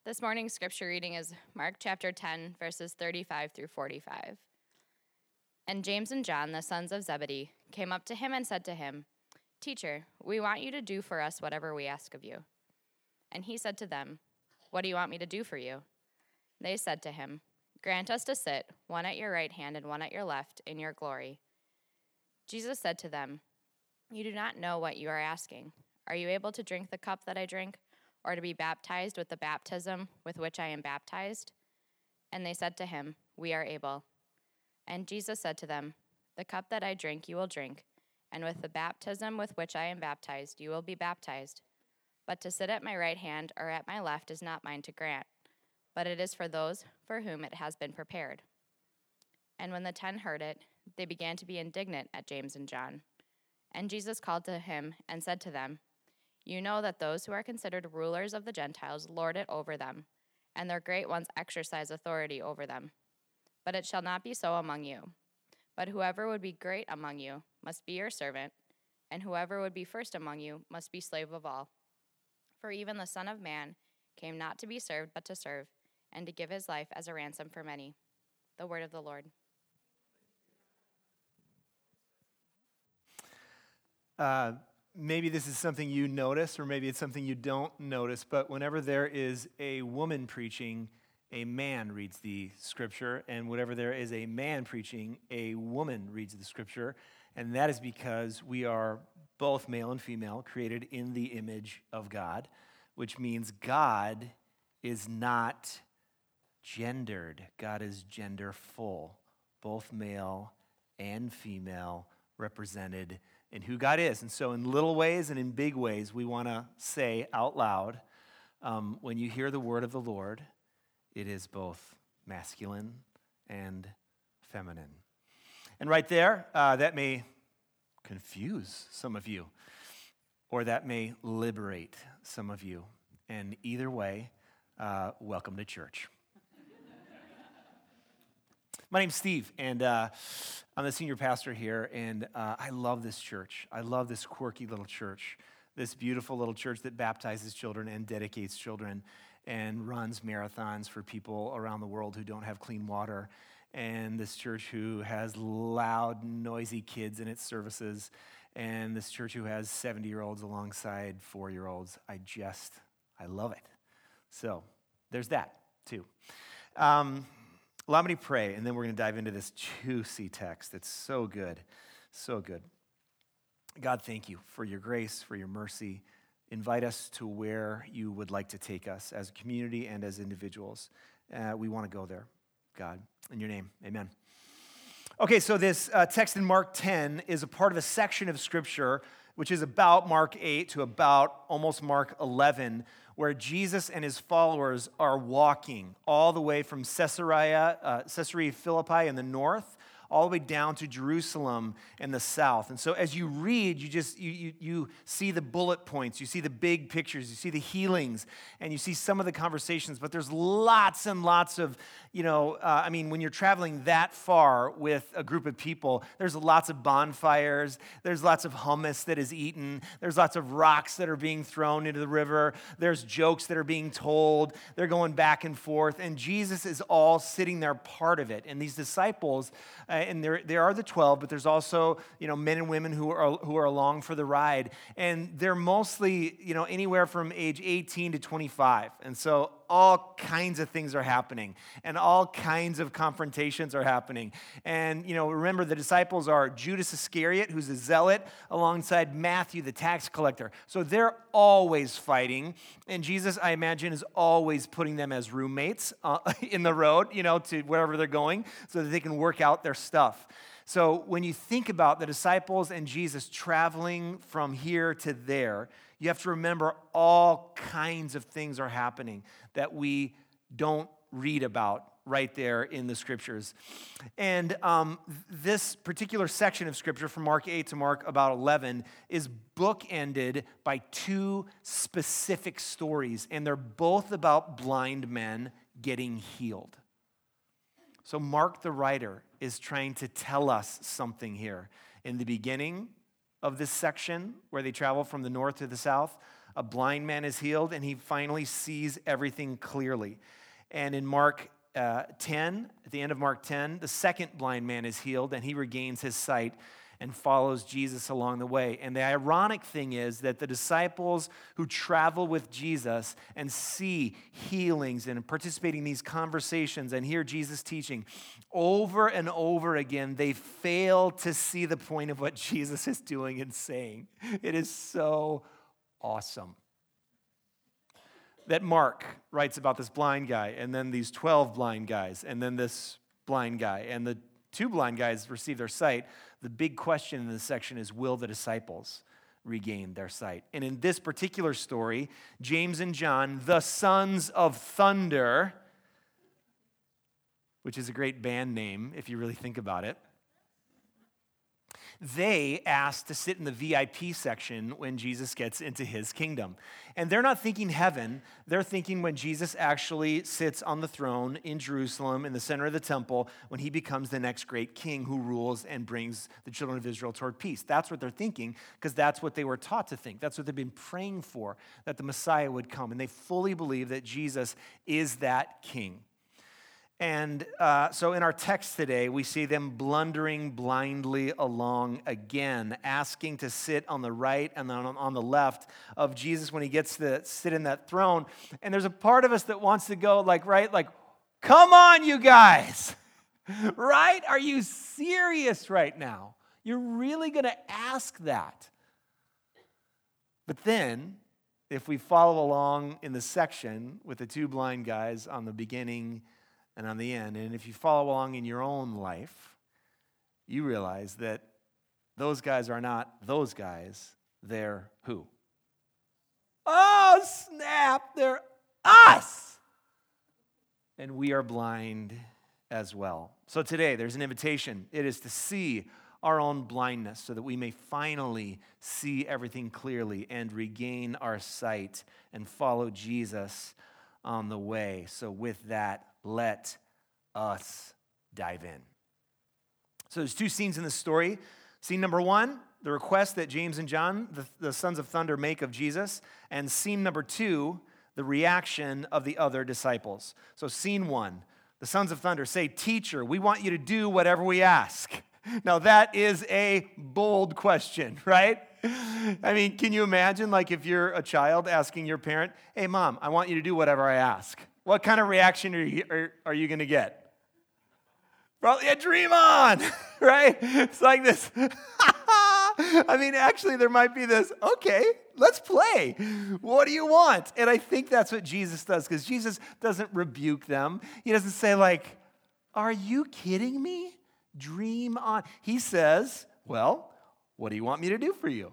This morning's scripture reading is Mark chapter 10, verses 35 through 45. And James and John, the sons of Zebedee, came up to him and said to him, "Teacher, we want you to do for us whatever we ask of you." And he said to them, "What do you want me to do for you?" They said to him, "Grant us to sit, one at your right hand and one at your left, in your glory." Jesus said to them, "You do not know what you are asking. Are you able to drink the cup that I drink, or to be baptized with the baptism with which I am baptized?" And they said to him, "We are able." And Jesus said to them, "The cup that I drink you will drink, and with the baptism with which I am baptized you will be baptized. But to sit at my right hand or at my left is not mine to grant, but it is for those for whom it has been prepared." And when the 10 heard it, they began to be indignant at James and John. And Jesus called to him and said to them, "You know that those who are considered rulers of the Gentiles lord it over them, and their great ones exercise authority over them. But it shall not be so among you. But whoever would be great among you must be your servant, and whoever would be first among you must be slave of all. For even the Son of Man came not to be served, but to serve, and to give his life as a ransom for many." The word of the Lord. Maybe this is something you notice, or maybe it's something you don't notice, but whenever there is a woman preaching, a man reads the scripture, and whenever there is a man preaching, a woman reads the scripture, and that is because we are both male and female, created in the image of God, which means God is not gendered. God is genderful, both male and female represented in who God is. And so in little ways and in big ways, we want to say out loud, when you hear the word of the Lord, it is both masculine and feminine. And right there, that may confuse some of you, or that may liberate some of you. And either way, welcome to church. My name's Steve, and I'm the senior pastor here, and I love this church. I love this quirky little church, this beautiful little church that baptizes children and dedicates children and runs marathons for people around the world who don't have clean water, and this church who has loud, noisy kids in its services, and this church who has 70-year-olds alongside 4-year-olds. I love it. So there's that, too. Allow me to pray, and then we're going to dive into this juicy text. It's so good, so good. God, thank you for your grace, for your mercy. Invite us to where you would like to take us as a community and as individuals. We want to go there, God. In your name, amen. Okay, so this text in Mark 10 is a part of a section of Scripture which is about Mark 8 to about almost Mark 11, where Jesus and his followers are walking all the way from Caesarea Philippi in the north, all the way down to Jerusalem in the south. And so as you read, you see the bullet points, you see the big pictures, you see the healings, and you see some of the conversations, but there's lots and lots of, when you're traveling that far with a group of people, there's lots of bonfires, there's lots of hummus that is eaten, there's lots of rocks that are being thrown into the river, there's jokes that are being told, they're going back and forth, and Jesus is all sitting there part of it. And these disciples, and there are the 12, but there's also, men and women who are along for the ride. And they're mostly, anywhere from age 18 to 25. And so all kinds of things are happening, and all kinds of confrontations are happening. And, remember, the disciples are Judas Iscariot, who's a zealot, alongside Matthew, the tax collector. So they're always fighting. And Jesus, I imagine, is always putting them as roommates in the road, to wherever they're going, so that they can work out their stuff. So when you think about the disciples and Jesus traveling from here to there, you have to remember all kinds of things are happening that we don't read about right there in the scriptures. And this particular section of scripture from Mark 8 to Mark about 11 is bookended by two specific stories, and they're both about blind men getting healed. So Mark the writer is trying to tell us something here. In the beginning of this section, where they travel from the north to the south, A blind man is healed, and he finally sees everything clearly. And in Mark 10, at the end of Mark 10, the second blind man is healed, and he regains his sight and follows Jesus along the way. And the ironic thing is that the disciples who travel with Jesus and see healings and participate in these conversations and hear Jesus teaching over and over again, they fail to see the point of what Jesus is doing and saying. It is so awesome that Mark writes about this blind guy, and then these 12 blind guys, and then this blind guy, and the 2 blind guys receive their sight. The big question in this section is, will the disciples regain their sight? And in this particular story, James and John, the sons of thunder, which is a great band name if you really think about it, they asked to sit in the VIP section when Jesus gets into his kingdom. And they're not thinking heaven. They're thinking when Jesus actually sits on the throne in Jerusalem in the center of the temple, when he becomes the next great king who rules and brings the children of Israel toward peace. That's what they're thinking, because that's what they were taught to think. That's what they've been praying for, that the Messiah would come. And they fully believe that Jesus is that king. And so in our text today, we see them blundering blindly along again, asking to sit on the right and then on the left of Jesus when he gets to sit in that throne. And there's a part of us that wants to go like, come on, you guys, right? Are you serious right now? You're really going to ask that? But then, if we follow along in the section with the 2 blind guys on the beginning and on the end, and if you follow along in your own life, you realize that those guys are not those guys, they're who? Oh, snap, they're us! And we are blind as well. So today, there's an invitation. It is to see our own blindness so that we may finally see everything clearly and regain our sight and follow Jesus on the way. So with that, let us dive in. So there's 2 scenes in this story. Scene number 1, the request that James and John, the sons of thunder, make of Jesus. And scene number 2, the reaction of the other disciples. So scene 1, the sons of thunder say, "Teacher, we want you to do whatever we ask." Now that is a bold question, right? I mean, can you imagine like if you're a child asking your parent, "Hey, Mom, I want you to do whatever I ask." What kind of reaction are you going to get? Probably a dream on, right? It's like this. I mean, actually, there might be this, okay, let's play. What do you want? And I think that's what Jesus does, because Jesus doesn't rebuke them. He doesn't say like, "Are you kidding me? Dream on." He says, "Well, what do you want me to do for you?"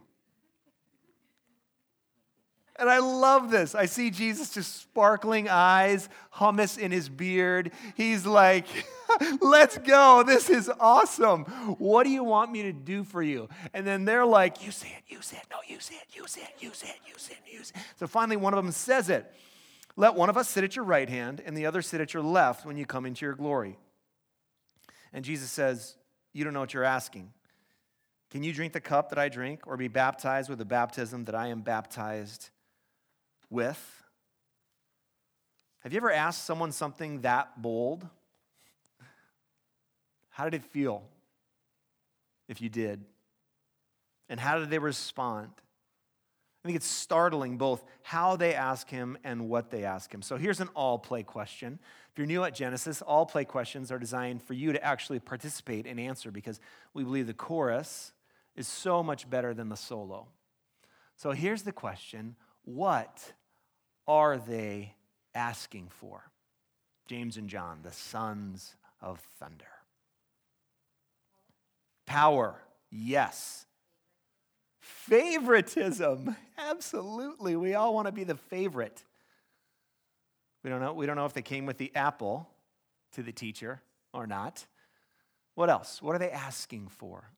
And I love this. I see Jesus just sparkling eyes, hummus in his beard. He's like, "Let's go. This is awesome. What do you want me to do for you?" And then they're like, "You say it, you say it. No, you say it, you say it, you say it, you say it, you say it." So finally one of them says it. "Let one of us sit at your right hand and the other sit at your left when you come into your glory." And Jesus says, "You don't know what you're asking. Can you drink the cup that I drink or be baptized with the baptism that I am baptized with?" Have you ever asked someone something that bold? How did it feel if you did? And how did they respond? I think it's startling both how they ask him and what they ask him. So here's an all-play question. If you're new at Genesis, all-play questions are designed for you to actually participate and answer, because we believe the chorus is so much better than the solo. So here's the question: what are they asking for? James and John, the sons of thunder. Power, yes. Favoritism, absolutely. We all want to be the favorite. We don't know if they came with the apple to the teacher or not. What else? What are they asking for?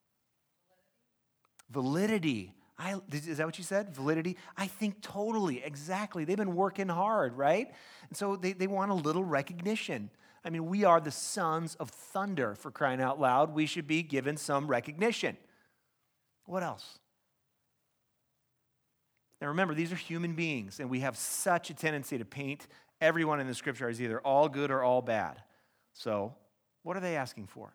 Validity. Is that what you said? Validity? I think totally, exactly. They've been working hard, right? And so they want a little recognition. I mean, we are the sons of thunder, for crying out loud. We should be given some recognition. What else? Now remember, these are human beings, and we have such a tendency to paint everyone in the scripture as either all good or all bad. So, what are they asking for?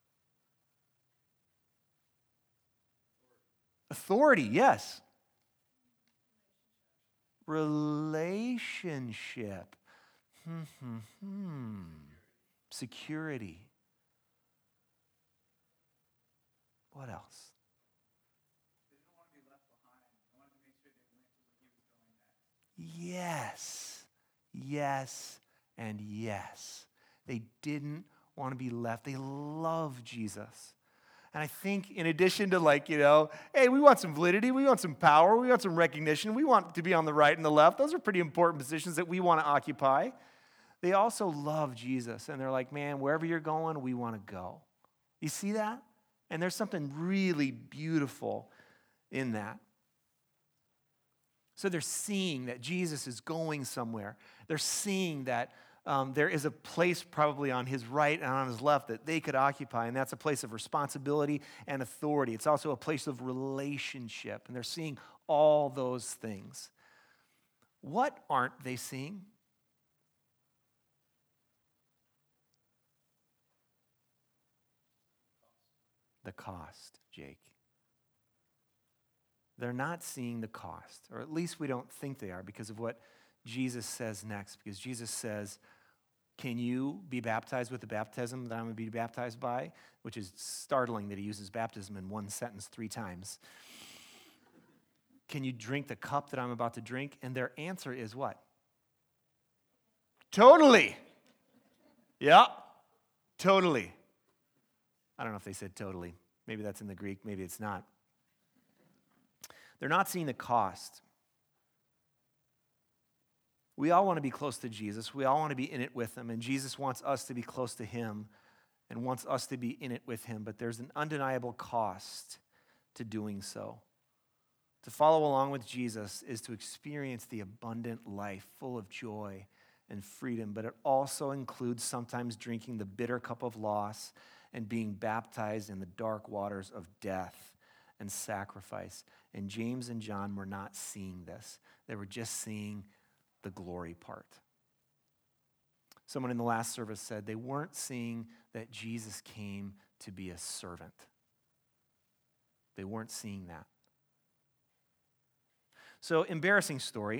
Authority, yes. Relationship. Security. What else? Yes, yes, and yes. They didn't want to be left. They love Jesus. And I think in addition to hey, we want some validity, we want some power, we want some recognition, we want to be on the right and the left. Those are pretty important positions that we want to occupy. They also love Jesus. And they're like, man, wherever you're going, we want to go. You see that? And there's something really beautiful in that. So they're seeing that Jesus is going somewhere. They're seeing that there is a place probably on his right and on his left that they could occupy, and that's a place of responsibility and authority. It's also a place of relationship, and they're seeing all those things. What aren't they seeing? The cost, Jake. They're not seeing the cost, or at least we don't think they are because of what Jesus says next. Because Jesus says, can you be baptized with the baptism that I'm going to be baptized by? Which is startling that he uses baptism in one sentence 3 times. Can you drink the cup that I'm about to drink? And their answer is what? Totally. Yeah, totally. I don't know if they said totally. Maybe that's in the Greek, maybe it's not. They're not seeing the cost. We all want to be close to Jesus. We all want to be in it with him, and Jesus wants us to be close to him and wants us to be in it with him, but there's an undeniable cost to doing so. To follow along with Jesus is to experience the abundant life full of joy and freedom, but it also includes sometimes drinking the bitter cup of loss and being baptized in the dark waters of death and sacrifice. And James and John were not seeing this. They were just seeing the glory part. Someone in the last service said they weren't seeing that Jesus came to be a servant. They weren't seeing that. So, embarrassing story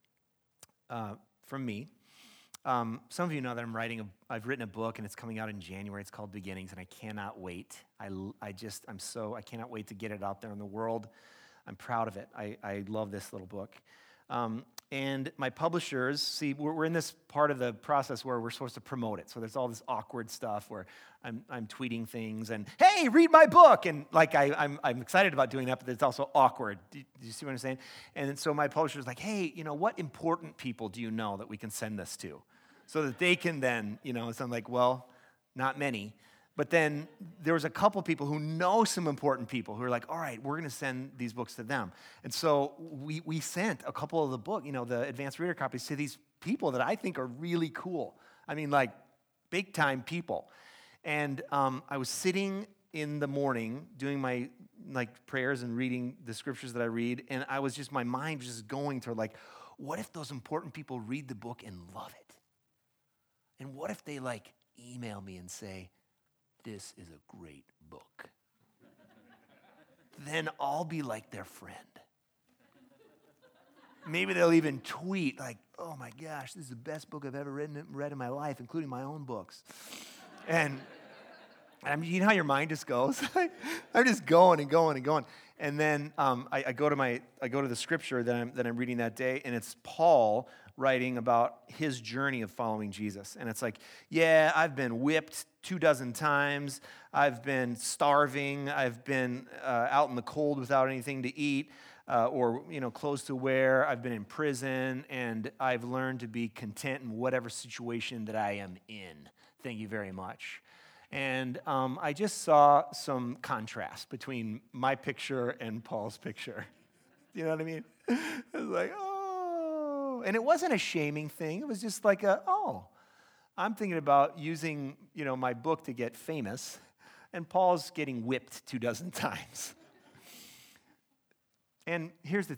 from me. Some of you know that I've written a book, and it's coming out in January. It's called Beginnings, and I cannot wait. I cannot wait to get it out there in the world. I'm proud of it. I love this little book. And my publishers, see, we're in this part of the process where we're supposed to promote it. So there's all this awkward stuff where I'm tweeting things and, hey, read my book. And I'm excited about doing that, but it's also awkward. Do you see what I'm saying? And so my publisher's like, hey, what important people do you know that we can send this to? So that they can then, so I'm like, well, not many. But then there was a couple people who know some important people who are like, all right, we're going to send these books to them. And so we sent a couple of the book, the advanced reader copies to these people that I think are really cool. I mean, like big time people. And I was sitting in the morning doing my prayers and reading the scriptures that I read. And my mind was just going to what if those important people read the book and love it? And what if they email me and say, this is a great book? Then I'll be like their friend. Maybe they'll even tweet oh my gosh, this is the best book I've ever read in my life, including my own books. And you know how your mind just goes? I'm just going and going and going. And then I go to the scripture that I'm reading that day, and it's Paul writing about his journey of following Jesus. And it's I've been whipped 24 times. I've been starving. I've been out in the cold without anything to eat or clothes to wear. I've been in prison, and I've learned to be content in whatever situation that I am in. Thank you very much. And I just saw some contrast between my picture and Paul's picture. You know what I mean? It was oh. And it wasn't a shaming thing. It was just I'm thinking about using, my book to get famous, and Paul's getting whipped 24 times. And here's the thing.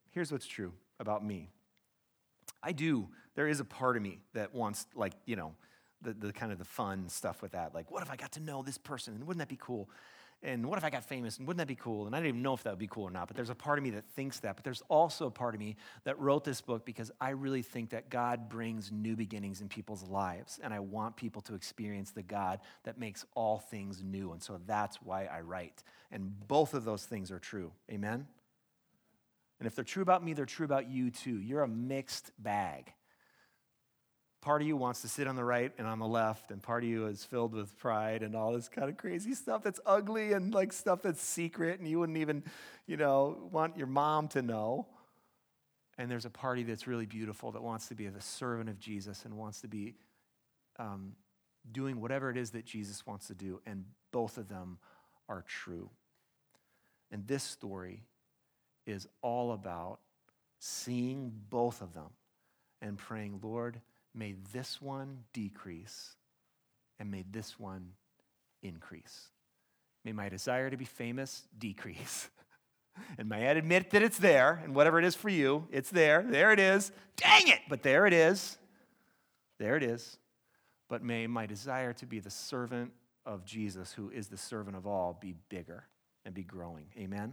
here's what's true about me. There is a part of me that wants, the kind of the fun stuff with that. Like, what if I got to know this person, and wouldn't that be cool? And what if I got famous, and wouldn't that be cool? And I didn't even know if that would be cool or not, but there's a part of me that thinks that. But there's also a part of me that wrote this book because I really think that God brings new beginnings in people's lives, and I want people to experience the God that makes all things new, and so that's why I write. And both of those things are true, amen? And if they're true about me, they're true about you too. You're a mixed bag. Part of you wants to sit on the right and on the left, and part of you is filled with pride and all this kind of crazy stuff that's ugly and like stuff that's secret and you wouldn't even, want your mom to know. And there's a party that's really beautiful that wants to be the servant of Jesus and wants to be doing whatever it is that Jesus wants to do, and both of them are true. And this story is all about seeing both of them and praying, Lord, may this one decrease and may this one increase. May my desire to be famous decrease. And may I admit that it's there, and whatever it is for you, it's there. There it is. Dang it! But there it is. There it is. But may my desire to be the servant of Jesus, who is the servant of all, be bigger and be growing. Amen?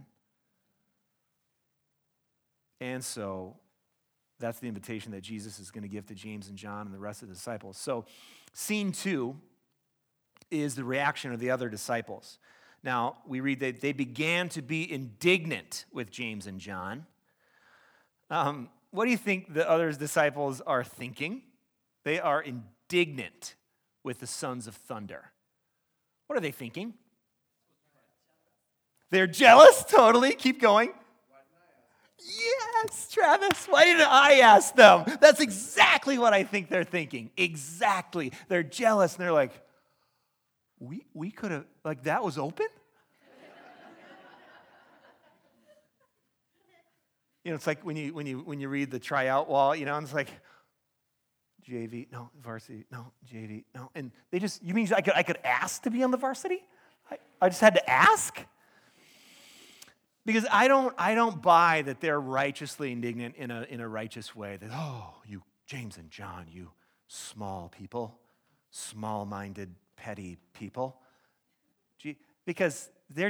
And so that's the invitation that Jesus is going to give to James and John and the rest of the disciples. So scene 2 is the reaction of the other disciples. Now, we read that they began to be indignant with James and John. What do you think the other disciples are thinking? They are indignant with the sons of thunder. What are they thinking? They're jealous? Totally. Keep going. Yes, Travis, why didn't I ask them? That's exactly what I think they're thinking. Exactly. They're jealous, and they're like, we could have, like, that was open? It's like when you read the tryout wall, and it's like, JV, no, varsity, no, JV, no. And you mean I could ask to be on the varsity? I just had to ask? Because I don't buy that they're righteously indignant in a righteous way. That, you James and John, you small people, small-minded, petty people. Because they're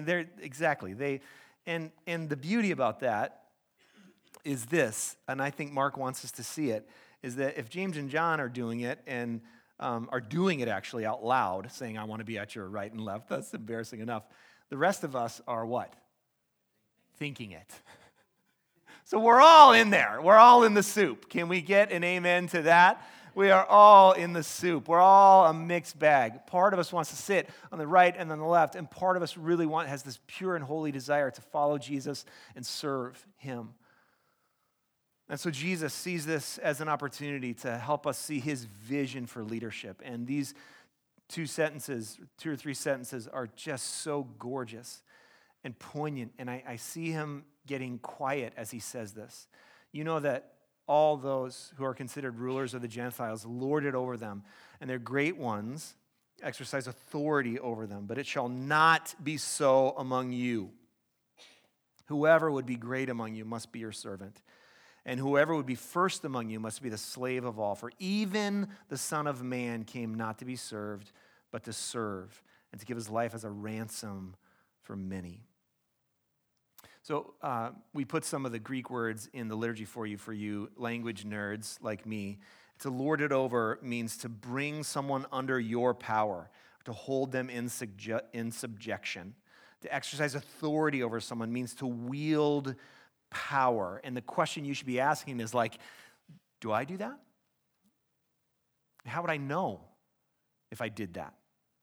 and the beauty about that is this, and I think Mark wants us to see it, is that if James and John are doing it and are doing it actually out loud, saying, I want to be at your right and left, that's embarrassing enough. The rest of us are what? Thinking it. So we're all in there. We're all in the soup. Can we get an amen to that? We are all in the soup. We're all a mixed bag. Part of us wants to sit on the right and on the left, and part of us really has this pure and holy desire to follow Jesus and serve him. And so Jesus sees this as an opportunity to help us see his vision for leadership. And these 2 or 3 sentences are just so gorgeous and poignant, and I see him getting quiet as he says this. You know that all those who are considered rulers of the Gentiles lord it over them, and their great ones exercise authority over them, but it shall not be so among you. Whoever would be great among you must be your servant, and whoever would be first among you must be the slave of all. For even the Son of Man came not to be served, but to serve, and to give his life as a ransom for many. So we put some of the Greek words in the liturgy for you language nerds like me. To lord it over means to bring someone under your power, to hold them in subjection. To exercise authority over someone means to wield power. And the question you should be asking is like, do I do that? How would I know if I did that?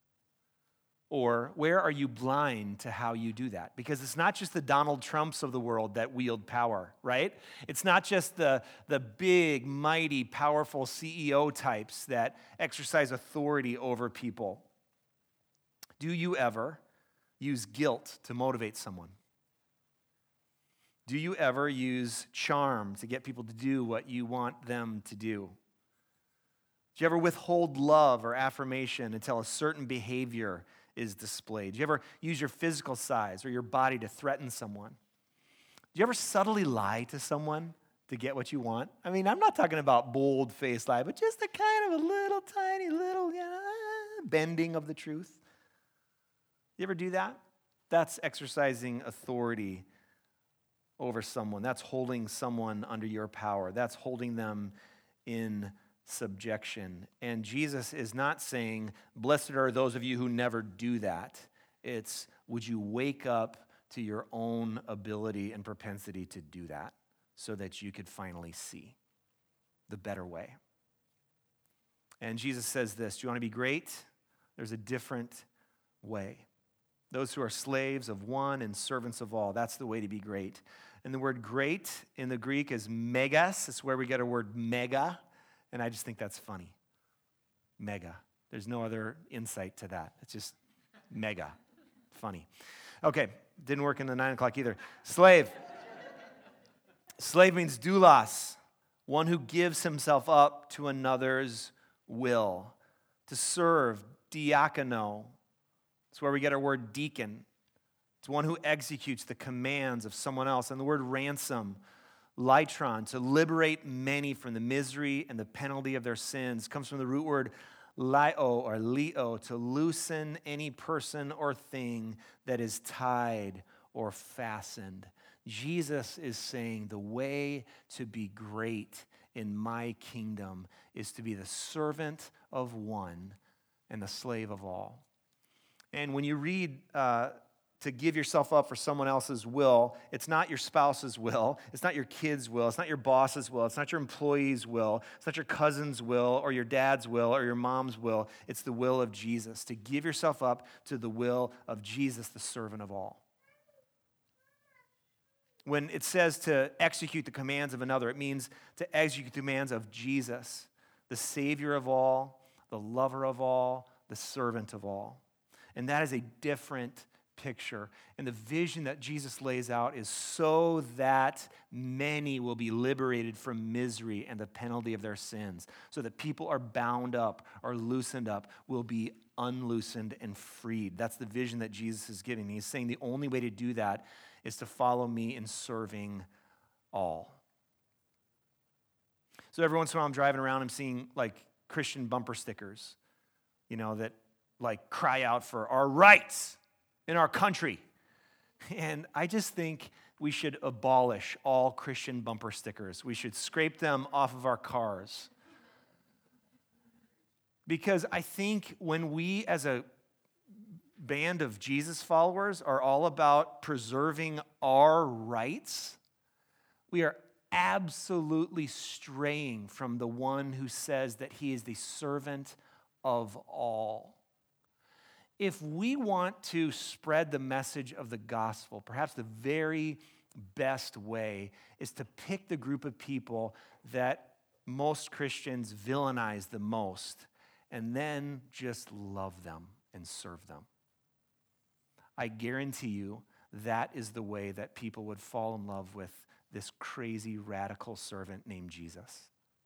Or where are you blind to how you do that? Because it's not just the Donald Trumps of the world that wield power, right? It's not just the big, mighty, powerful CEO types that exercise authority over people. Do you ever use guilt to motivate someone? Do you ever use charm to get people to do what you want them to do? Do you ever withhold love or affirmation until a certain behavior is displayed? Do you ever use your physical size or your body to threaten someone? Do you ever subtly lie to someone to get what you want? I mean, I'm not talking about bold-faced lie, but just a kind of a little tiny little bending of the truth. You ever do that? That's exercising authority over someone. That's holding someone under your power. That's holding them in subjection. And Jesus is not saying, blessed are those of you who never do that. It's, would you wake up to your own ability and propensity to do that so that you could finally see the better way. And Jesus says this, do you want to be great? There's a different way. Those who are slaves of one and servants of all, that's the way to be great. And the word great in the Greek is megas. It's where we get our word mega. And I just think that's funny. Mega. There's no other insight to that. It's just mega. Funny. Okay, didn't work in the 9 o'clock either. Slave. Slave means doulos, one who gives himself up to another's will. To serve, diakono. It's where we get our word deacon. It's one who executes the commands of someone else. And the word ransom, litron, to liberate many from the misery and the penalty of their sins, comes from the root word lio or leo, to loosen any person or thing that is tied or fastened. Jesus is saying the way to be great in my kingdom is to be the servant of one and the slave of all. And when you read to give yourself up for someone else's will, it's not your spouse's will, it's not your kid's will, it's not your boss's will, it's not your employee's will, it's not your cousin's will or your dad's will or your mom's will. It's the will of Jesus. To give yourself up to the will of Jesus, the servant of all. When it says to execute the commands of another, it means to execute the commands of Jesus, the Savior of all, the lover of all, the servant of all. And that is a different picture. And the vision that Jesus lays out is so that many will be liberated from misery and the penalty of their sins, so that people are bound up or loosened up, will be unloosened and freed. That's the vision that Jesus is giving. He's saying the only way to do that is to follow me in serving all. So every once in a while I'm driving around, I'm seeing like Christian bumper stickers, that like cry out for our rights in our country. And I just think we should abolish all Christian bumper stickers. We should scrape them off of our cars. Because I think when we as a band of Jesus followers are all about preserving our rights, we are absolutely straying from the one who says that he is the servant of all. If we want to spread the message of the gospel, perhaps the very best way is to pick the group of people that most Christians villainize the most and then just love them and serve them. I guarantee you that is the way that people would fall in love with this crazy radical servant named Jesus.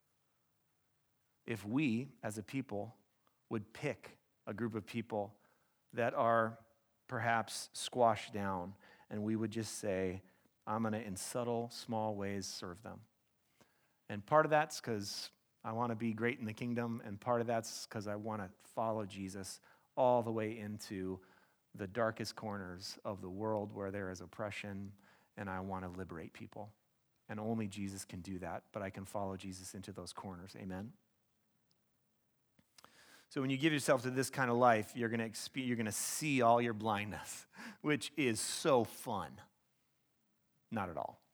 If we, as a people, would pick a group of people that are perhaps squashed down, and we would just say, I'm going to, in subtle, small ways, serve them. And part of that's because I want to be great in the kingdom, and part of that's because I want to follow Jesus all the way into the darkest corners of the world where there is oppression, and I want to liberate people. And only Jesus can do that, but I can follow Jesus into those corners. Amen? So when you give yourself to this kind of life, you're going to see all your blindness, which is so fun. Not at all.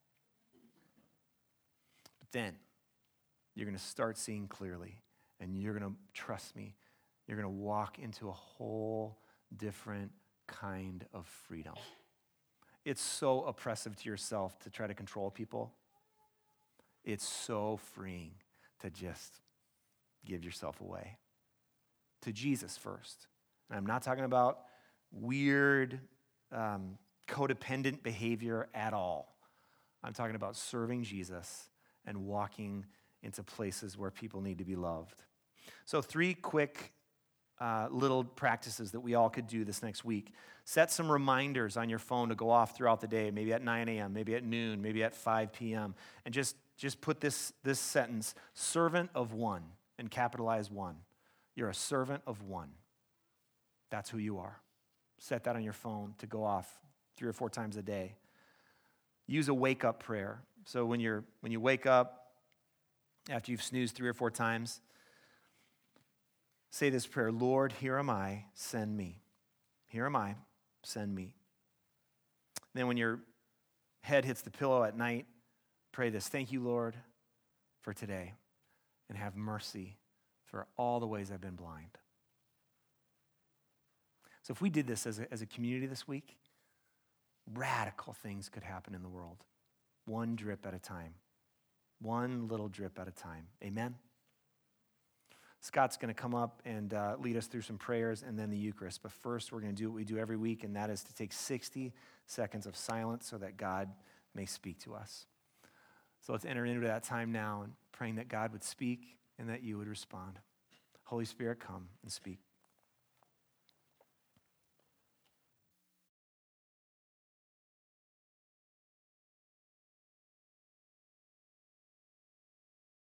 But then you're going to start seeing clearly, and you're going to, trust me, you're going to walk into a whole different kind of freedom. It's so oppressive to yourself to try to control people. It's so freeing to just give yourself away to Jesus first. And I'm not talking about weird, codependent behavior at all. I'm talking about serving Jesus and walking into places where people need to be loved. So 3 quick little practices that we all could do this next week. Set some reminders on your phone to go off throughout the day, maybe at 9 a.m., maybe at noon, maybe at 5 p.m., and just put this sentence, servant of one, and capitalize one. You're a servant of one. That's who you are. Set that on your phone to go off 3 or 4 times a day. Use a wake-up prayer. So when you wake up, after you've snoozed 3 or 4 times, say this prayer, Lord, here am I, send me. Here am I, send me. Then when your head hits the pillow at night, pray this, thank you, Lord, for today, and have mercy for all the ways I've been blind. So if we did this as a community this week, radical things could happen in the world. One drip at a time. One little drip at a time. Amen? Scott's going to come up and lead us through some prayers and then the Eucharist. But first, we're going to do what we do every week, and that is to take 60 seconds of silence so that God may speak to us. So let's enter into that time now and praying that God would speak and that you would respond. Holy Spirit, come and speak.